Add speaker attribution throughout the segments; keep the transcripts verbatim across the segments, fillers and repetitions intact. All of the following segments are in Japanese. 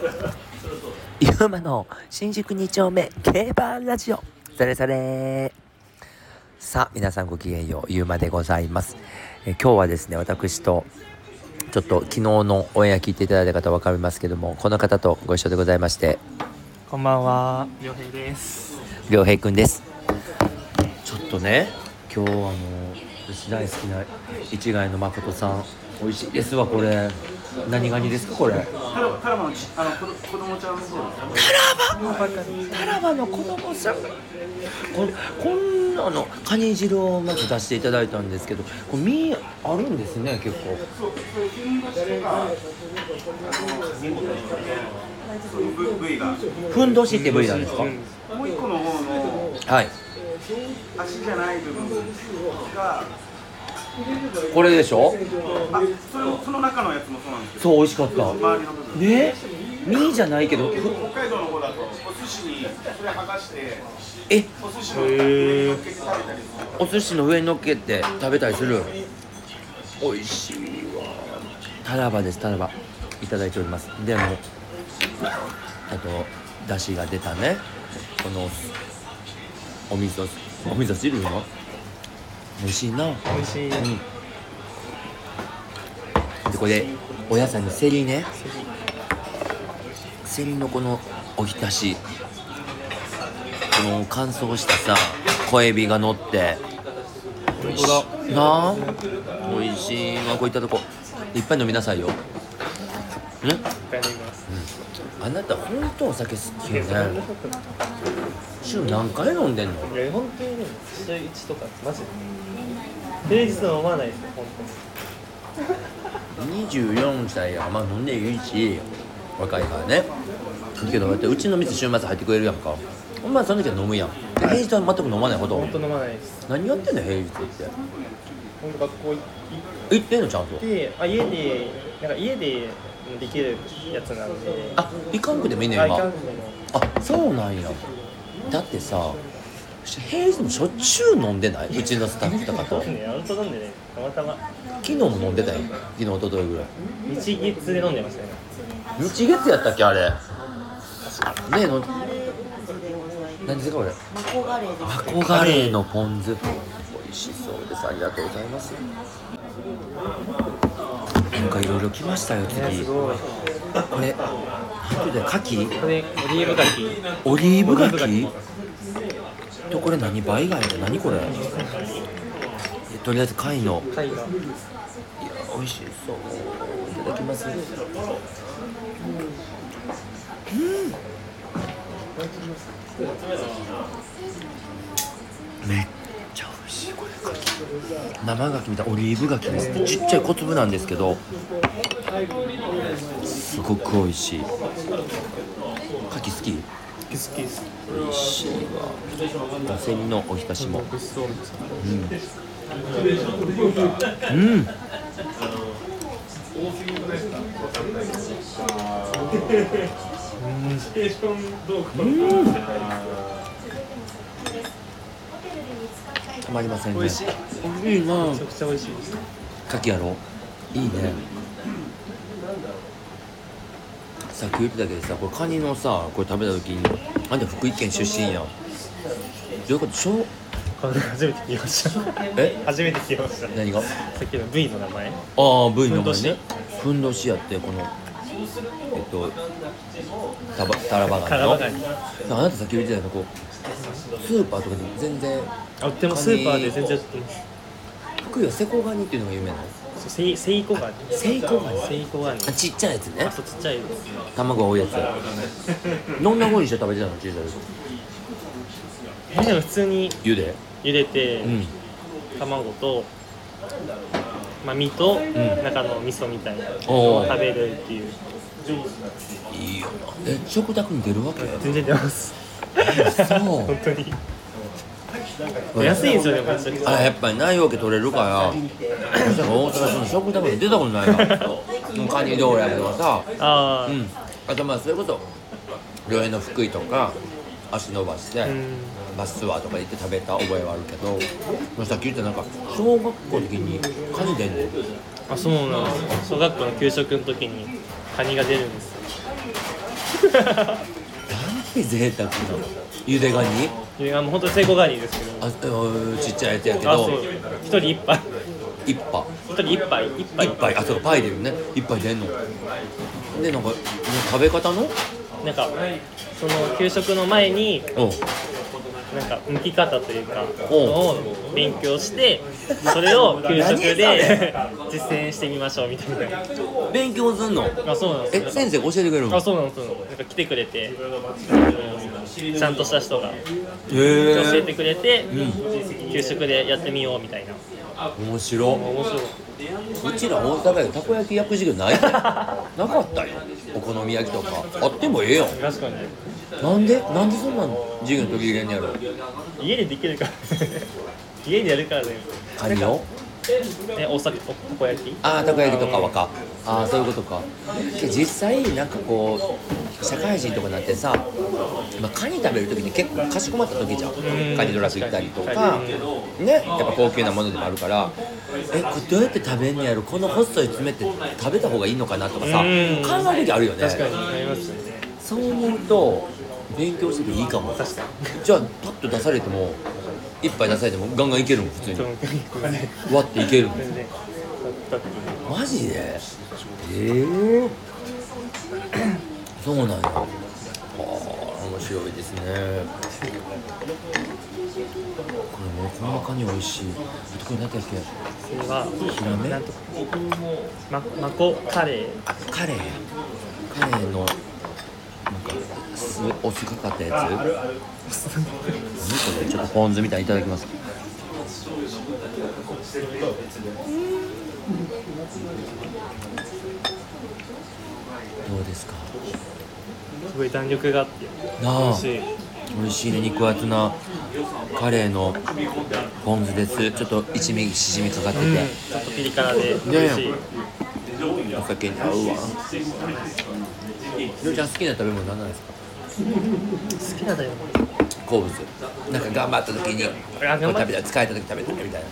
Speaker 1: ゆうまの新宿に丁目競馬ラジオ、それそれ。さあ皆さんごきげんよう、ゆうまでございます。え今日はですね、私とちょっと昨日のオンエア聞いていただいた方は分かりますけども、この方とご一緒でございまして、
Speaker 2: こんばんは、りょうへいです。
Speaker 1: りょうへいくんです。ちょっとね、今日あの私大好きな市ヶ谷の誠さん、美味しいですわ。これ何ガニですかこれ？
Speaker 2: タラタラバのあの子子供ちゃんの方。
Speaker 1: タラバタラバの子供さん、ここんなのカニ汁をまず出していただいたんですけど、これ身あるんですね結構。
Speaker 2: 部位が
Speaker 1: ふんどしって部位なんですか？
Speaker 2: もう一個の方の
Speaker 1: はい。
Speaker 2: 足じゃない部分が
Speaker 1: これでしょ？
Speaker 2: あ、それその中のやつもそうなんですけど、
Speaker 1: そう、美味しかった。
Speaker 2: 周りの部分
Speaker 1: ね、身じゃないけど、
Speaker 2: 北海道の方だとお寿司にそれ剥がして
Speaker 1: え、
Speaker 2: お寿司の上に乗っけて食べたりする。
Speaker 1: お寿司の上に乗っけて食べたりする。美味しいわ。タラバです、タラバいただいております。でもあと出汁が出たね、このお味噌お味噌汁の美味しいな。
Speaker 2: 美味しい。
Speaker 1: うん、でこれお野菜のセリね、セリのこのおひたし、この乾燥したさ小エビが乗って美味しいなあ。美味しいな。こういったとこいっぱい飲みなさいよ。ね、
Speaker 2: いっぱい飲みます。
Speaker 1: あなた本当お酒好きよね。週何回飲んでんの？
Speaker 2: いや本当にね、週一とかマジで平日は飲まないですよ本当に。
Speaker 1: にじゅうよんさいや、まあ飲んでいいし若いからね。だけどだってうちの店週末入ってくれるやんか。お前その時は飲むやん。で平日は全く飲まないほど。
Speaker 2: 本当飲まないです。
Speaker 1: 何やってんの平日って。
Speaker 2: 本当学校行っ
Speaker 1: 行ってんのちゃんと。
Speaker 2: て、あ家でなんか家でできるやつなんで。
Speaker 1: あ、行かんくてもいいね今。
Speaker 2: あいかんでも
Speaker 1: あ、そうなんや。だってさ、平日もしょっちゅう飲んでない？うちのスタッフとかと。
Speaker 2: そうね、アウト飲んでね、たまたま
Speaker 1: 昨日も飲んでたよ。昨日、一昨日ぐらい。
Speaker 2: 日月で飲んでましたね。
Speaker 1: 日月やったっけあれ。ねえの。何ですかこれ？
Speaker 3: マコガレーです。
Speaker 1: マコガレーのポン酢。美味しそうです。ありがとうございます。なんかいろいろ来ましたよ次。
Speaker 2: ね、すごい。
Speaker 1: これ、なんていうの？牡蠣？
Speaker 2: これオリーブガキ。
Speaker 1: オリーブガ
Speaker 2: オリーブガ
Speaker 1: キ？
Speaker 2: キ
Speaker 1: とこれ何？倍貝って何これ？とりあえず貝の。
Speaker 2: 貝が。
Speaker 1: いや美味しそう。いただきます。うん。めっちゃ美味しいこれ牡蠣。生牡蠣みたいなオリーブ牡蠣ですね。ちっちゃい小粒なんですけど、すごく美味しい。牡蠣好き？
Speaker 2: 好きです。
Speaker 1: 美味しいわ。セリのおひたしも。
Speaker 2: 美味しそう。
Speaker 1: うん。うん。うんたまりませんね。
Speaker 2: 美味しい。
Speaker 1: いいな。
Speaker 2: めちゃくちゃ美味しいです。
Speaker 1: 牡蠣やろ。いいね。さっき言ってたけどさ、これカニのさ、これ食べた時にあんた福井県出身やん。どういうこと？しょう
Speaker 2: これ初めて聞きました。
Speaker 1: え？
Speaker 2: 初めて聞きました。
Speaker 1: 何が？
Speaker 2: さっきの部位の名前。
Speaker 1: ああ、部位の名前
Speaker 2: ふん
Speaker 1: ね。ふんどしやってこのえっとタバタラバガニの。
Speaker 2: タラバガニ。
Speaker 1: あなたさっき言ってたのこうスーパーとかで全然。
Speaker 2: あ、でもスーパーで全然売ってます。
Speaker 1: 福井はセコガニっていうのが有名なの。
Speaker 2: セイセイコガニ。
Speaker 1: セイコガニ。
Speaker 2: セイコガニ。
Speaker 1: あ、ちっちゃいやつね
Speaker 2: あ、。そうちっちゃいです。
Speaker 1: 卵多いやつ。どんな風にして食べてたの？小さい時。
Speaker 2: え、でも普通に
Speaker 1: 茹で？
Speaker 2: 茹でて、
Speaker 1: うん。
Speaker 2: 卵と、まあ、身と
Speaker 1: ん
Speaker 2: 中の味噌みたいな
Speaker 1: おー
Speaker 2: のを食べるっていう。
Speaker 1: いいよな。え、食卓に出るわけ？
Speaker 2: 全然出ます。
Speaker 1: そう。
Speaker 2: 本当に。安いんですよね、めちゃくちゃ。
Speaker 1: あ、やっぱり内容系取れるからまさか大阪の食卓に出たことないわ。カニ道楽とかさ、
Speaker 2: ああ、
Speaker 1: うん、あとまあそれこそ両辺の福井とか足伸ばして
Speaker 2: うん、
Speaker 1: バスツアーとか行って食べた覚えはあるけど、さっき言ったなんか小学校の時にカニ出んねん。
Speaker 2: あ、そうなんです。小学校の給食の時にカニが出るんですよ。
Speaker 1: なんて贅沢なゆでガニ。
Speaker 2: いやもう本当に成功ガニですけど、
Speaker 1: あうんちっちゃいやつやけど
Speaker 2: あそう一人一杯
Speaker 1: 一杯
Speaker 2: 一人一杯一杯
Speaker 1: 一杯あそうかパイ出るね一杯出んのでなんかもう食べ方の
Speaker 2: なんかその給食の前に
Speaker 1: おう
Speaker 2: なんか剥き方というか
Speaker 1: おう
Speaker 2: のを勉強してそれを給食で実践してみましょうみたいな。
Speaker 1: 勉強すんの
Speaker 2: あそうなんです
Speaker 1: え先生教えてくれるの
Speaker 2: あそうなんですそうなんですなんか来てくれてちゃんとした人が
Speaker 1: へ
Speaker 2: 教え
Speaker 1: え
Speaker 2: てくれて、給食でやってみようみたいな。
Speaker 1: 面白
Speaker 2: 面白い。
Speaker 1: うちら大阪でたこ焼き焼く授業ないなかったよお好み焼きとかあってもええやん
Speaker 2: 確かに
Speaker 1: なんでなんでそんなの授業の時入れんねやろ
Speaker 2: 家でできるから家でやるからね。
Speaker 1: カニを
Speaker 2: え大阪おたこ焼き
Speaker 1: ああたこ焼きとかはかああそういうことかで実際なんかこう社会人とかなってさ、まあ、カニ食べる時に結構かしこまった時じゃんカニドラス行ったりとかねやっぱ高級なものでもあるからえこれどうやって食べんのやろこの細い爪って食べた方がいいのかなとかさ考える時あるよね
Speaker 2: 確かにありますよね。
Speaker 1: そう思うと勉強してていいかも
Speaker 2: 確か
Speaker 1: じゃあパッと出されても一杯出されてもガンガンいけるもん普通に
Speaker 2: に
Speaker 1: 割っていけるもん
Speaker 2: 全然だって
Speaker 1: マジでええー、そうなんやはあ面白いですねこれもうこんなカニ美味しいあとこれ何だっけ
Speaker 2: それは
Speaker 1: ヒラメ
Speaker 2: なんとまマコカレー
Speaker 1: カレーカレーのなんか酢お酢かかったやつ何これちょっとポン酢みたいにいただきますどうですか
Speaker 2: すごい弾力があって
Speaker 1: なあ
Speaker 2: 美味しい。
Speaker 1: 美味しいね肉厚なカレーのポン酢ですちょっと一味しじみかかってて、
Speaker 2: うん、ちょっとピリ辛で美味しい。
Speaker 1: お酒に合うわりょうちゃん好きな食べ物何なんですか
Speaker 2: 好きなんだよ。
Speaker 1: 好物なんか頑張った時にこれ
Speaker 2: あ頑張っ
Speaker 1: 食べたい疲れた時食べたいみたいな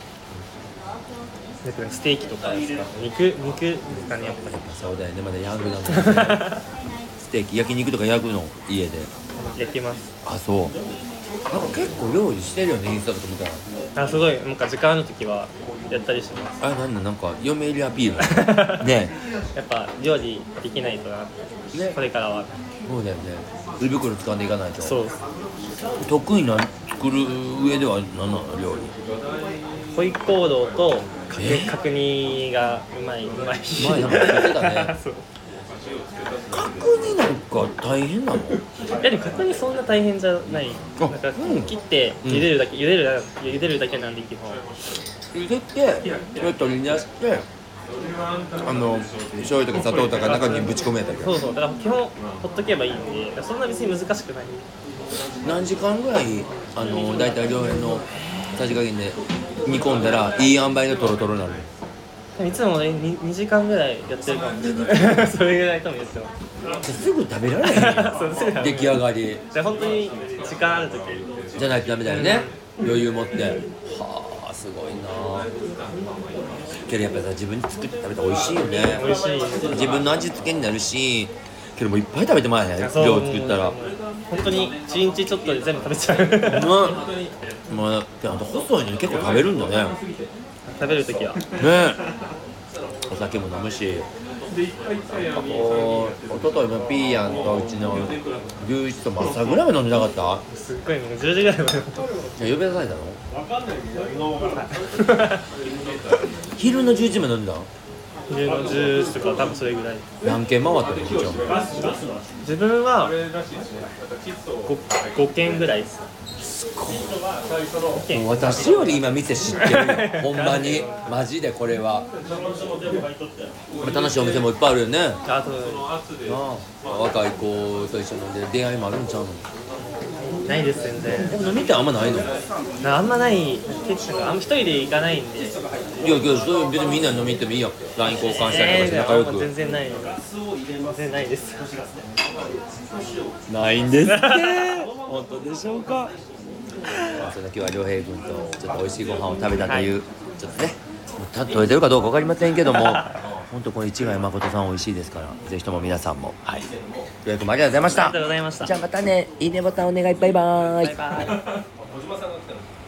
Speaker 2: なんかステーキとかですか肉肉ですかねやっぱり
Speaker 1: そうだよねまだヤングだもんねステーキ焼肉とか焼くの家で
Speaker 2: 焼きます。
Speaker 1: あそうなんか結構料理してるよねインスタとか見たら
Speaker 2: あすごいなんか時間ある時はやったりしてます。
Speaker 1: あれなんだなんか嫁入りアピールね
Speaker 2: やっぱ料理できないとな、
Speaker 1: ね
Speaker 2: これからは。
Speaker 1: そうだよね胃袋掴んでいかないと
Speaker 2: そう
Speaker 1: 得意な作る上では何なの料理
Speaker 2: ホイコーローと
Speaker 1: え
Speaker 2: 角角煮がうまいうまい。
Speaker 1: うまいなんか言ってたね
Speaker 2: そう
Speaker 1: 角煮なんか大変なの
Speaker 2: いやでも角煮そんな大変じゃない。
Speaker 1: あ
Speaker 2: なんか
Speaker 1: うん
Speaker 2: 切って茹でるだけ、茹でるだ茹でるだけなんで基本。
Speaker 1: 茹でてそれ取り出してあの醤油とか砂糖とか中にぶち込むやったっけ
Speaker 2: そうそうだから基本ほっとけばいいんでそんな別に難しくない。
Speaker 1: 何時間ぐらいあの大体両辺のさじ加減で煮込んだらいい塩梅のトロトロになる
Speaker 2: いつもね に, にじかんぐらいやってるかもしれないそれぐらい多分やってます
Speaker 1: すぐ食べられへんや
Speaker 2: そうすぐ食べられへん
Speaker 1: ん出来上がり
Speaker 2: じゃあ本当に時間ある時
Speaker 1: じゃないとダメだよね余裕持ってはあすごいなけどやっぱさ自分で作って食べたら美味しいよね
Speaker 2: 美味しい。
Speaker 1: 自分の味付けになるしけどもういっぱい食べてまえへん量
Speaker 2: そう
Speaker 1: 作ったら
Speaker 2: 本当にいちにちちょっとで全部食べちゃう
Speaker 1: うんまあ、あと細いのに結構食べるんだねね
Speaker 2: 食べる時は
Speaker 1: えお酒も飲むしなんかこうおとといもピーヤンとうちの龍一とも朝ぐらいまで飲んでなかった
Speaker 2: すっごいもうじゅうじぐらいまで
Speaker 1: いや呼び出されたの昼のじゅういちじまで飲んでたの
Speaker 2: 昼のじゅうじとか多分それぐらい。
Speaker 1: 何軒回ったの一応
Speaker 2: 自分は ご, ご軒ぐらいです。
Speaker 1: もう私より今店知ってるよほんまにマジでこれは楽しいお店もいっぱいあるよね
Speaker 2: あと
Speaker 1: ああ若い子と一緒に飲んで出会いもあるんちゃうの
Speaker 2: ないです全然。
Speaker 1: 飲みってあんまないの
Speaker 2: あんまない結構あんま一人で行かないんで。
Speaker 1: いやけどそれ別にみんな飲み行ってもいいやん ライン 交換したりとかして仲良く、
Speaker 2: 全然ない全然ないです
Speaker 1: ないんですって本当でしょうかそんな今日は良平君とちょっと美味しいご飯を食べたという、はい、ちょっとねた取れてるかどうか分かりませんけども本当これ市ヶ谷誠さん美味しいですから、ぜひとも皆さんも。はい。予約もありがとうございました。
Speaker 2: ありがとうございました。
Speaker 1: じゃあまたね、いいねボタンお願い、バイバーイ。
Speaker 2: バイバイ。